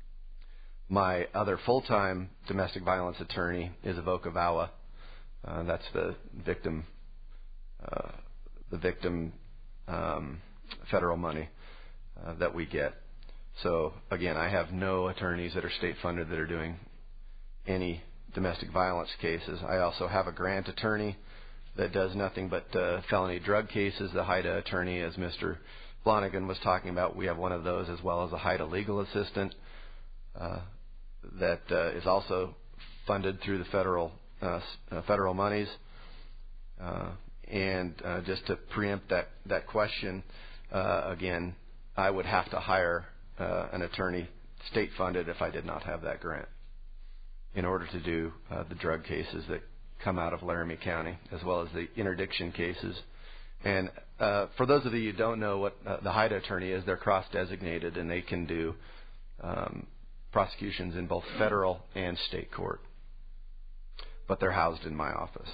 C: My other full-time domestic violence attorney is Avoca Vawa. Uh, that's the victim uh, the victim um, federal money uh, that we get. So again, I have no attorneys that are state funded that are doing any domestic violence cases. I also have a grant attorney that does nothing but uh, felony drug cases. The HIDA attorney, as Mister Flanagan was talking about, we have one of those, as well as a HIDA legal assistant uh, that uh, is also funded through the federal uh, uh, federal monies. Uh, and uh, just to preempt that that question, uh, again, I would have to hire uh, an attorney state funded if I did not have that grant in order to do uh, the drug cases that come out of Laramie County, as well as the interdiction cases. And uh, for those of you who don't know what uh, the HIDA attorney is, they're cross-designated, and they can do um, prosecutions in both federal and state court. But they're housed in my office.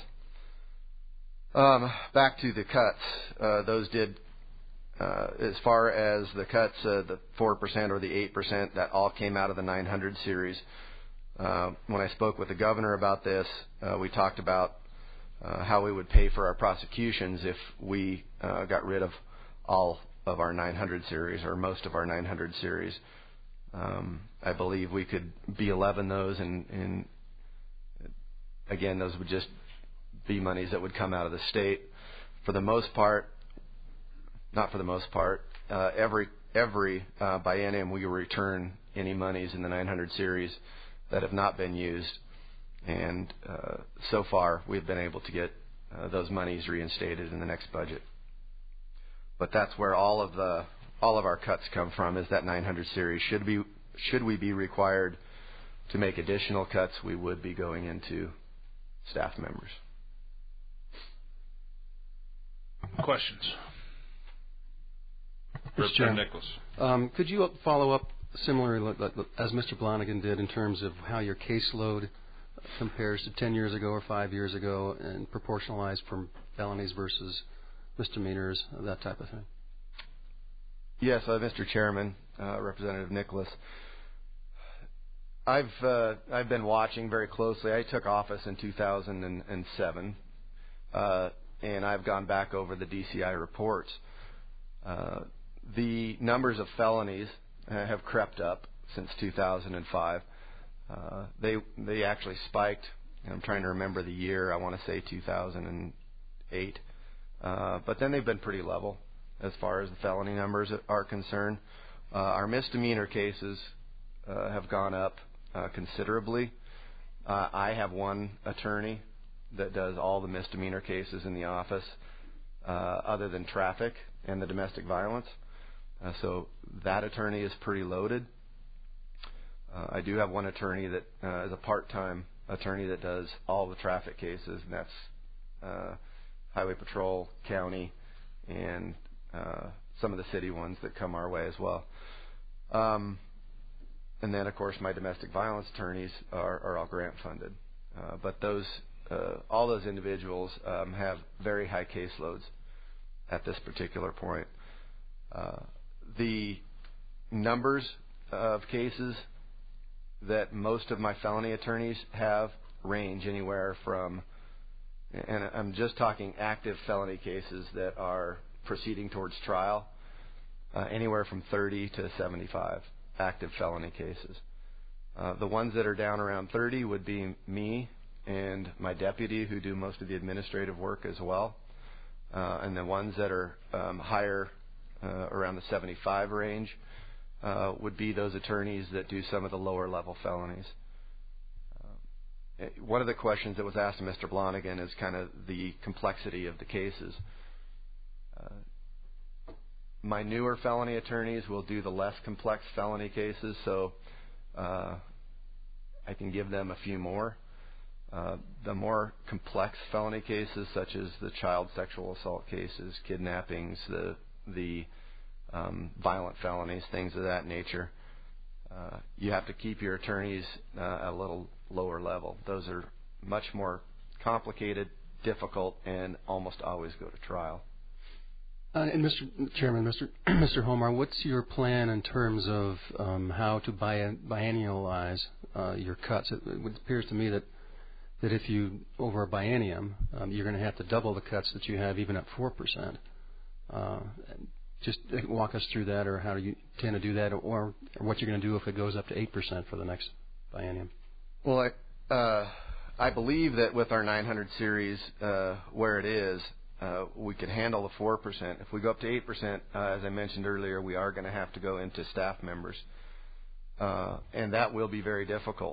C: Um, back to the cuts. Uh, those did, uh, as far as the cuts, uh, the four percent or the eight percent, that all came out of the nine hundred series. Uh, when I spoke with the governor about this, uh, we talked about uh, how we would pay for our prosecutions if we uh, got rid of all of our nine hundred series, or most of our nine hundred series. Um, I believe we could B eleven those, and, and again, those would just be monies that would come out of the state. For the most part, not for the most part, uh, every every uh, biennium we return any monies in the nine hundred series that have not been used, and uh, so far we've been able to get uh, those monies reinstated in the next budget. But that's where all of the all of our cuts come from is that nine hundred series. Should we should we be required to make additional cuts, we would be going into staff members.
B: Questions?
E: Mister Chairman,
B: Nicholas.
E: Um, could you follow up similarly as Mister Blonigan did in terms of how your caseload compares to ten years ago or five years ago and proportionalized from felonies versus misdemeanors, that type of thing?
C: Yes, uh, Mister Chairman, uh, Representative Nicholas. I've uh, I've been watching very closely. I took office in two thousand seven, uh, and I've gone back over the D C I reports. Uh, the numbers of felonies uh, have crept up since two thousand five. Uh, they they actually spiked, and I'm trying to remember the year. I want to say two thousand eight, uh, but then they've been pretty level as far as the felony numbers are concerned. Uh, our misdemeanor cases uh, have gone up uh, considerably. Uh, I have one attorney that does all the misdemeanor cases in the office, uh, other than traffic and the domestic violence. Uh, so that attorney is pretty loaded. Uh, I do have one attorney that uh, is a part-time attorney that does all the traffic cases, and that's uh, Highway Patrol, county, and uh, some of the city ones that come our way as well. Um, and then, of course, my domestic violence attorneys are, are all grant funded. Uh, but those, uh, all those individuals um, have very high caseloads at this particular point. Uh, the numbers of cases that most of my felony attorneys have range anywhere from, and I'm just talking active felony cases that are proceeding towards trial, uh, anywhere from thirty to seventy-five active felony cases. Uh, the ones that are down around thirty would be me and my deputy, who do most of the administrative work as well. Uh, and the ones that are um, higher, uh, around the seventy-five range, uh, would be those attorneys that do some of the lower level felonies. Uh, one of the questions that was asked to Mister Blonigan is kind of the complexity of the cases. Uh, my newer felony attorneys will do the less complex felony cases, so uh, I can give them a few more. Uh, the more complex felony cases, such as the child sexual assault cases, kidnappings, the the um, violent felonies, things of that nature, uh, you have to keep your attorneys uh, at a little lower level. Those are much more complicated, difficult, and almost always go to trial.
E: Uh, and Mister Chairman, Mister Mister Homar, what's your plan in terms of um, how to bi- biennialize uh, your cuts? It, it appears to me that that if you, over a biennium, um, you're going to have to double the cuts that you have even at four percent. Uh, just walk us through that, or how do you intend to do that, or, or what you're going to do if it goes up to eight percent for the next biennium.
C: Well, I, uh, I believe that with our nine hundred series, uh, where it is, uh, we can handle the four percent. If we go up to eight percent, uh, as I mentioned earlier, we are going to have to go into staff members. Uh, and that will be very difficult.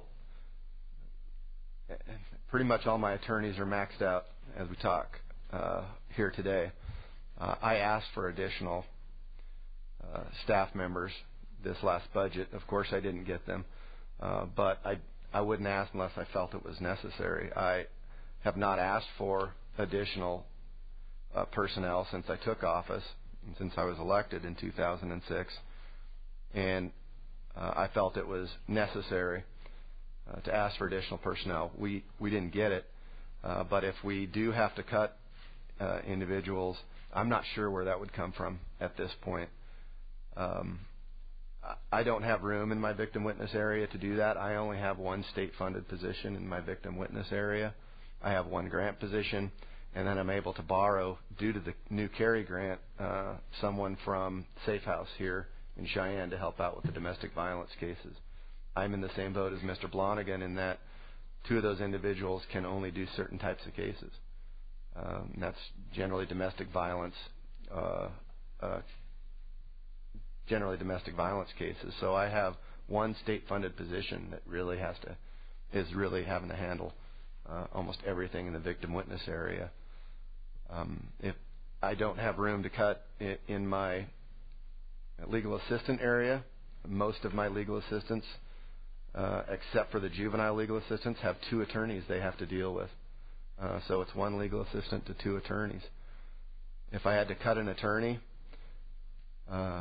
C: Pretty much all my attorneys are maxed out as we talk uh, here today. Uh, I asked for additional uh, staff members this last budget. Of course, I didn't get them, uh, but I I wouldn't ask unless I felt it was necessary. I have not asked for additional uh, personnel since I took office, and since I was elected in two thousand six, and uh, I felt it was necessary Uh, to ask for additional personnel. We we didn't get it, uh, but if we do have to cut uh, individuals, I'm not sure where that would come from at this point. Um, I don't have room in my victim witness area to do that. I only have one state-funded position in my victim witness area. I have one grant position, and then I'm able to borrow, due to the new CARI grant, uh, someone from Safe House here in Cheyenne to help out with the domestic violence cases. I'm in the same boat as Mister Blonigan in that two of those individuals can only do certain types of cases. Um, that's generally domestic violence, uh, uh, generally domestic violence cases. So I have one state-funded position that really has to, is really having to handle uh, almost everything in the victim witness area. Um, if I don't have room to cut in, in my legal assistant area, most of my legal assistants, uh, except for the juvenile legal assistants, have two attorneys they have to deal with. Uh, so it's one legal assistant to two attorneys. If I had to cut an attorney, uh,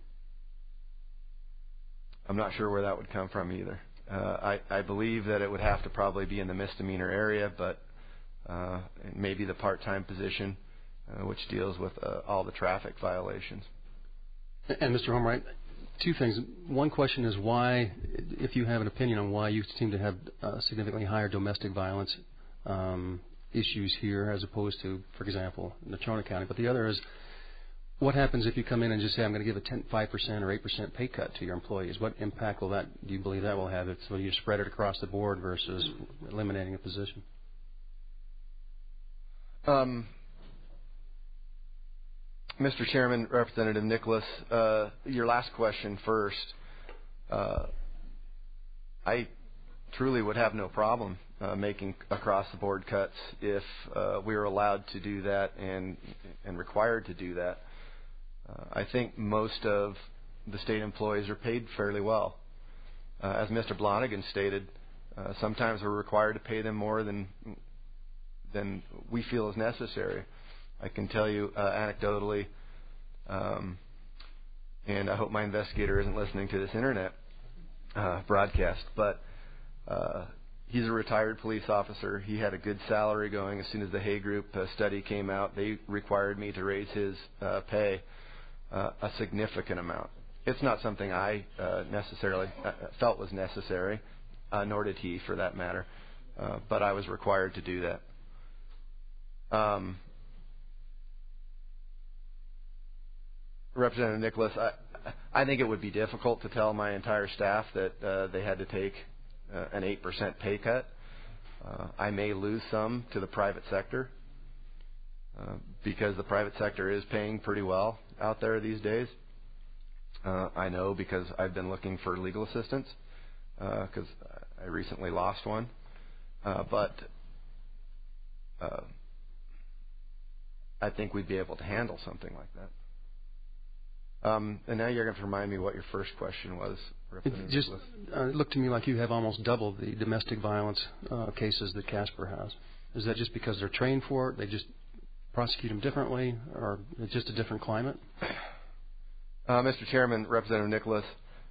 C: I'm not sure where that would come from either. Uh, I, I believe that it would have to probably be in the misdemeanor area, but uh, maybe the part-time position, uh, which deals with uh, all the traffic violations.
E: And Mister Homer, two things. One question is why, if you have an opinion on why you seem to have uh, significantly higher domestic violence um, issues here as opposed to, for example, Natrona County. But the other is, what happens if you come in and just say, I'm going to give a ten, five percent or eight percent pay cut to your employees? What impact will that, do you believe that will have if so you spread it across the board versus eliminating a position?
C: Um, Mister Chairman, Representative Nicholas, uh, your last question first. Uh, I truly would have no problem uh, making across-the-board cuts if uh, we were allowed to do that and and required to do that. Uh, I think most of the state employees are paid fairly well. Uh, as Mister Blonigan stated, uh, sometimes we're required to pay them more than than we feel is necessary. I can tell you uh, anecdotally, um, and I hope my investigator isn't listening to this internet uh, broadcast, but uh, he's a retired police officer. He had a good salary going. As soon as the Hay Group uh, study came out, they required me to raise his uh, pay uh, a significant amount. It's not something I uh, necessarily uh, felt was necessary, uh, nor did he, for that matter, uh, but I was required to do that. Um, Representative Nicholas, I, I think it would be difficult to tell my entire staff that uh, they had to take uh, an eight percent pay cut. Uh, I may lose some to the private sector uh, because the private sector is paying pretty well out there these days. Uh, I know because I've been looking for legal assistance because uh, I recently lost one. Uh, but uh, I think we'd be able to handle something like that. Um, and now you're going to remind me what your first question was.
E: It just uh, it looked to me like you have almost double the domestic violence uh, cases that Casper has. Is that just because they're trained for it? They just prosecute them differently, or it's just a different climate?
C: Uh, Mister Chairman, Representative Nicholas,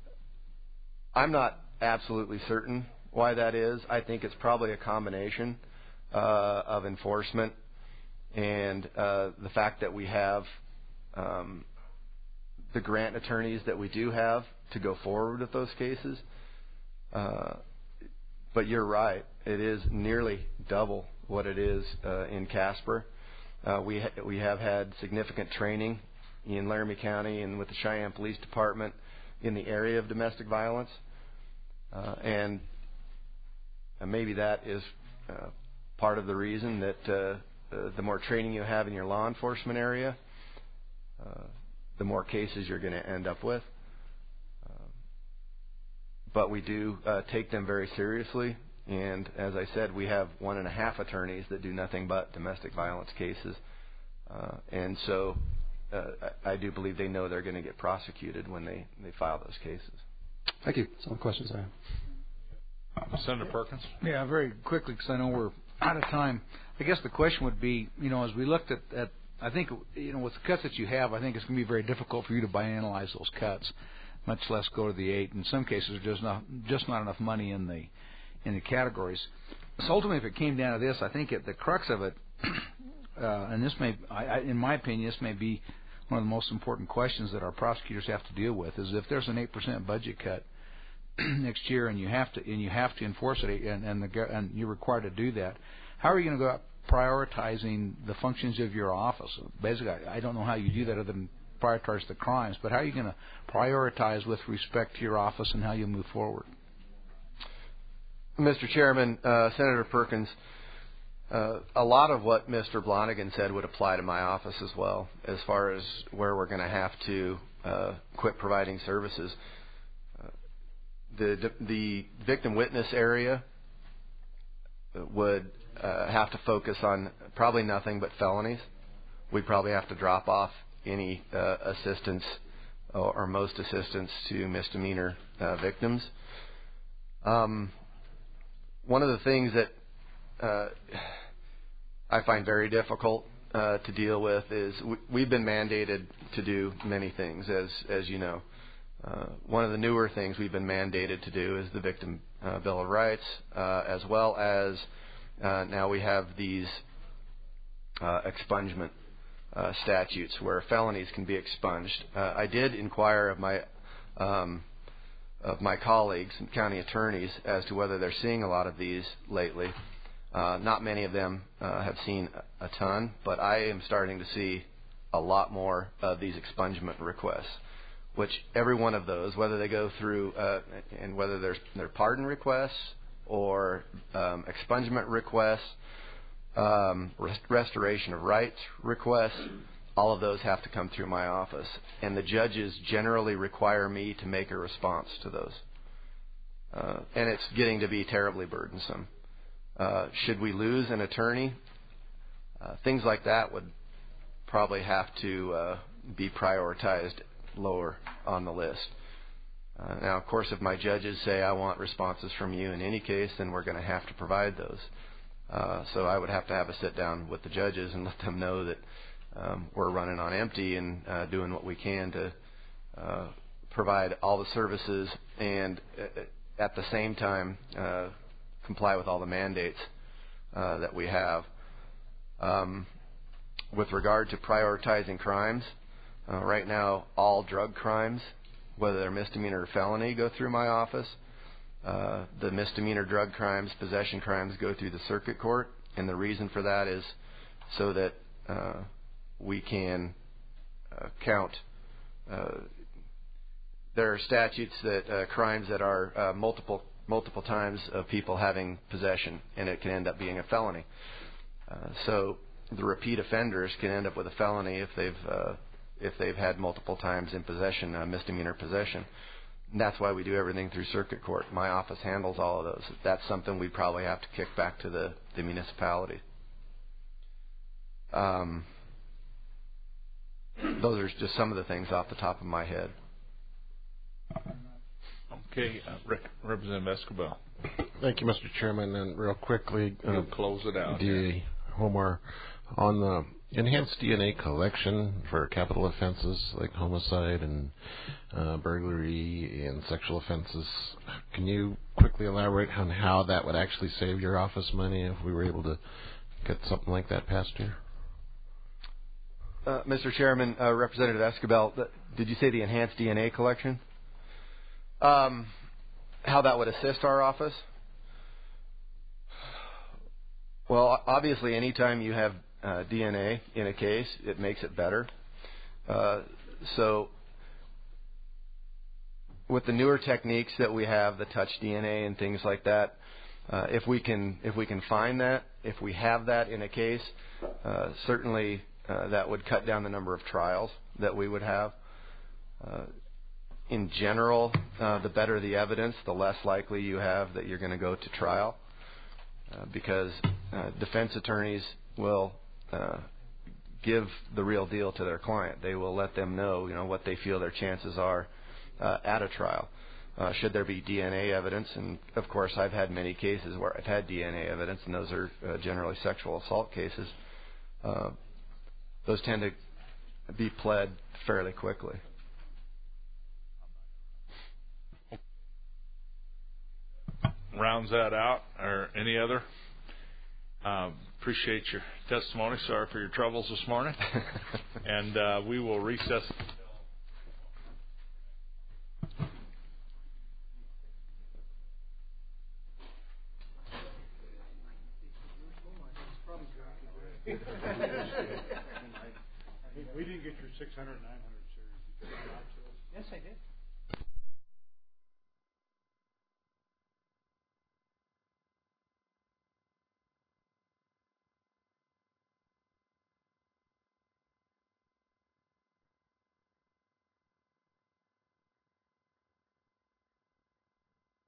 C: I'm not absolutely certain why that is. I think it's probably a combination uh, of enforcement and uh, the fact that we have um, the grant attorneys that we do have to go forward with those cases. Uh, but you're right. It is nearly double what it is uh, in Casper. Uh, we ha- we have had significant training in Laramie County and with the Cheyenne Police Department in the area of domestic violence. Uh, and uh, maybe that is uh, part of the reason that uh, uh, the more training you have in your law enforcement area, uh, the more cases you're going to end up with. Uh, but we do uh, take them very seriously. And as I said, we have one and a half attorneys that do nothing but domestic violence cases. Uh, and so uh, I, I do believe they know they're going to get prosecuted when they, they file those cases.
E: Thank you. That's all the questions I have.
B: Senator Perkins?
A: Yeah, very quickly, because I know we're out of time. I guess the question would be, you know, as we looked at, at I think, you know, with the cuts that you have, I think it's going to be very difficult for you to bianalyze those cuts, much less go to the eight. In some cases, there's just not, just not enough money in the in the categories. So ultimately, if it came down to this, I think at the crux of it, uh, and this may, I, I, in my opinion, this may be one of the most important questions that our prosecutors have to deal with, is if there's an eight percent budget cut next year, and you have to and you have to enforce it, and and, the, and you're required to do that, how are you going to go about prioritizing the functions of your office? Basically, I, I don't know how you do that other than prioritize the crimes, but how are you going to prioritize with respect to your office and how you move forward?
C: Mister Chairman, uh, Senator Perkins, uh, a lot of what Mister Blonigan said would apply to my office as well, as far as where we're going to have to uh, quit providing services. Uh, the the victim witness area would uh, have to focus on probably nothing but felonies. We'd probably have to drop off any uh, assistance or, or most assistance to misdemeanor uh, victims. Um, one of the things that uh, I find very difficult uh, to deal with is we, we've been mandated to do many things, as as you know. Uh, one of the newer things we've been mandated to do is the Victim uh, Bill of Rights, uh, as well as uh, now we have these uh, expungement uh, statutes where felonies can be expunged. Uh, I did inquire of my um, of my colleagues and county attorneys as to whether they're seeing a lot of these lately. Uh, not many of them uh, have seen a ton, but I am starting to see a lot more of these expungement requests, which every one of those, whether they go through uh, and whether they're, they're pardon requests or um, expungement requests, um, rest- restoration of rights requests, all of those have to come through my office. And the judges generally require me to make a response to those. Uh, and it's getting to be terribly burdensome. Uh, should we lose an attorney, uh, things like that would probably have to uh, be prioritized lower on the list. Uh, now, of course, if my judges say I want responses from you in any case, then we're going to have to provide those. Uh, so I would have to have a sit down with the judges and let them know that um, we're running on empty and uh, doing what we can to uh, provide all the services and uh, at the same time uh, comply with all the mandates uh, that we have. Um, with regard to prioritizing crimes, uh, right now all drug crimes, whether they're misdemeanor or felony, go through my office. Uh, the misdemeanor drug crimes, possession crimes go through the circuit court, and the reason for that is so that uh, we can uh, count. Uh, there are statutes that uh, crimes that are uh, multiple multiple times of people having possession, and it can end up being a felony. Uh, so the repeat offenders can end up with a felony if they've uh, if they've had multiple times in possession, uh, misdemeanor possession. And that's why we do everything through circuit court. My office handles all of those. That's something we probably have to kick back to the, the municipality. Um, those are just some of the things off the top of my head.
B: Okay, uh, Rick, Representative Escobar.
I: Thank you, Mister Chairman. And real quickly, uh,
B: We'll close it out.
I: D A Homar, on the enhanced D N A collection for capital offenses like homicide and uh, burglary and sexual offenses, can you quickly elaborate on how that would actually save your office money if we were able to get something like that passed here?
C: Uh, Mister Chairman, uh, Representative Escobar, did you say the enhanced D N A collection? Um, how that would assist our office? Well, obviously, anytime you have uh, D N A in a case, it makes it better. Uh, so, with the newer techniques that we have, the touch D N A and things like that, uh, if we can, if we can find that, if we have that in a case, uh, certainly uh, that would cut down the number of trials that we would have. Uh, in general, uh, the better the evidence, the less likely you have that you're going to go to trial. Uh, because uh, defense attorneys will uh, give the real deal to their client. They will let them know, you know, what they feel their chances are uh, at a trial. Uh, should there be D N A evidence, and of course I've had many cases where I've had D N A evidence, and those are uh, generally sexual assault cases. Uh, those tend to be pled fairly quickly.
B: Rounds that out, or any other? Uh, appreciate your testimony. Sorry for your troubles this morning. And uh, we will recess.
G: We didn't get your six hundred, nine hundred series. Did you get it out to us?
F: Yes, I did.